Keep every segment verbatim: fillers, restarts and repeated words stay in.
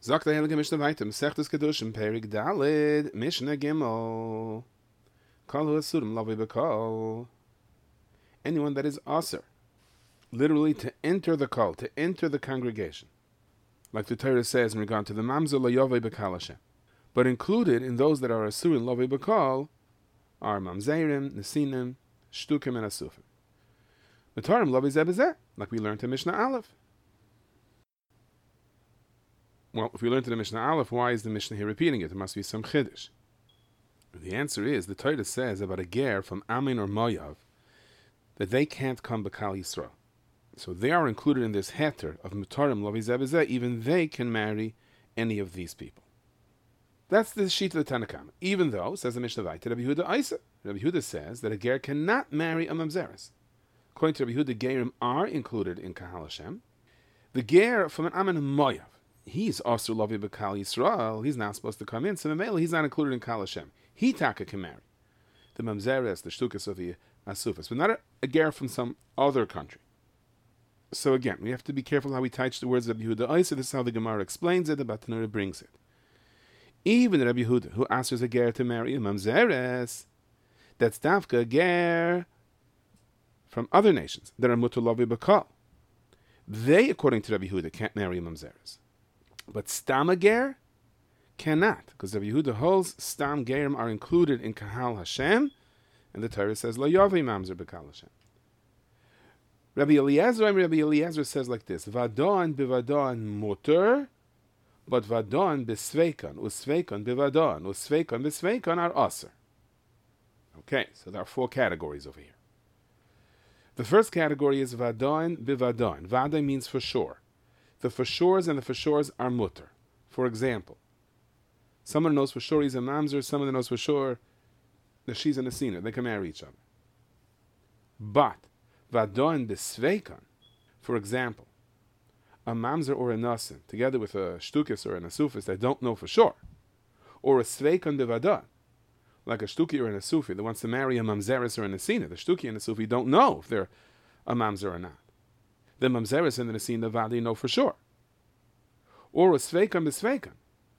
Sagt der Heilige Mishnah weiter, Mesechtes Kedushim, Perik Dalid, Mishnah Gimel. Kol hu asurim lavi b'kol. Anyone that is aser, literally to enter the kol, to enter the congregation. Like the Torah says in regard to the mamzer la yovei b'kal Hashem. But included in those that are asurim lavi b'kol are mamzerim, nesinim, shtukim, and asufim. Matarim lavi zeh b'zeh, like we learned in Mishnah Aleph. Well, if we learned in the Mishnah Aleph, why is the Mishnah here repeating it? There must be some chiddush. The answer is, the Torah says about a ger from Amin or Moav that they can't come b'kal Yisrael. So they are included in this heter of Mutarim Lavi Zeh B'zeh, even they can marry any of these people. That's the sheet of the Tanakh. Even though, says the Mishnah Vayter, Rabbi Yehuda Isa, Rabbi Yehuda says that a ger cannot marry a mamzeres. According to Rabbi Yehuda, gerim are included in Kahal Hashem. The ger from an Amin Moav, he's also Lavi b'kal Yisrael, he's not supposed to come in, so Mamela, he's not included in Kahal Hashem. He taka can marry the mamzeres, the shtukas, of the asufas, but not a, a ger from some other country. So again, we have to be careful how we touch the words of Rabbi Yehuda Isa. This is how the Gemara explains it, the Batanura brings it. Even Rabbi Yehuda, who asks a ger to marry a mamzeres, that's dafka a ger from other nations that are mutar lavi b'kal. They, according to Rabbi Yehuda, can't marry a mamzeres. But stam a ger cannot, because Rabbi Yehuda holds stam gerim are included in Kahal Hashem, and the Torah says lo yavi mamzer b'kal Hashem. Rabbi Eliezer, Rabbi Eliezer says like this: Vadon bivadon muter, but vadon besveikan, usveikan bivadon, usveikan besveikan are aser. Okay, so there are four categories over here. The first category is vadon bivadon. Vada means for sure. The for sures and the for sures are mutter. For example, someone knows for sure he's a mamzer, someone knows for sure that she's an asina. They can marry each other. But vadon besveikan, for example, a mamzer or a nasin, together with a shtukis or an asufis that don't know for sure, or a sveikan bevadon, like a shtuki or an asufi that wants to marry a mamzeris or an asina. The shtuki and the asufi don't know if they're a mamzer or not. The mamzeris and the asina vadi know for sure. Or a sveikan besveikan,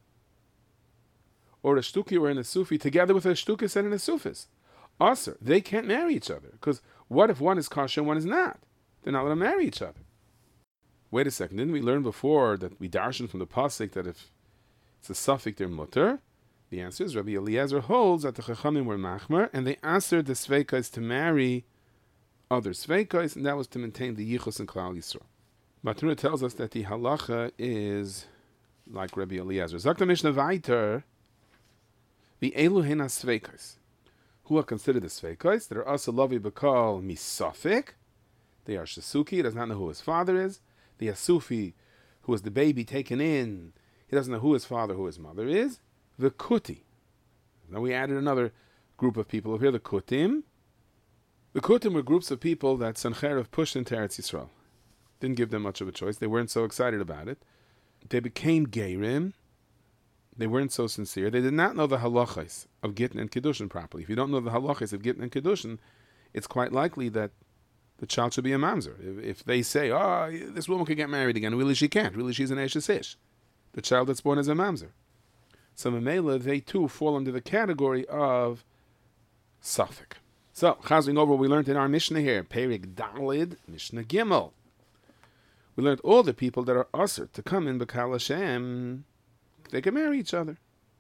or a shtuki or an asufi together with a shtukis and an asufis. Aser, they can't marry each other, because what if one is kosher and one is not? They're not allowed to marry each other. Wait a second, didn't we learn before that we darshan from the pasuk that if it's a suffix they're mutter? The answer is Rabbi Eliezer holds that the chachamim were machmer, and they answered the sveikais to marry other sveikais, and that was to maintain the yichus and klal Yisrael. Batanura tells us that the halacha is like Rabbi Eliezer. Zakta Mishnah Vayter, the elu hena sveikais, who are considered the sveikais that are also lavi b'kal misafik. They are shasuki, he does not know who his father is. The asufi, who is the baby taken in, he doesn't know who his father, who his mother is. The kuti. Now we added another group of people over here, the kutim. The kutim were groups of people that Sancherov pushed into Eretz Yisrael. Didn't give them much of a choice. They weren't so excited about it. They became geirim. They weren't so sincere. They did not know the halachas of Gittin and Kiddushin properly. If you don't know the halachas of Gittin and Kiddushin, it's quite likely that the child should be a mamzer. If, if they say, oh, this woman could get married again, really she can't. Really she's an Eshes Ish. The child that's born is a mamzer. So Mamela, they too fall under the category of suffix. So, chazing over what we learned in our Mishnah here, Perik Dalid, Mishnah Gimel. We learned all the people that are usher to come in B'kal Hashem, they can marry each other.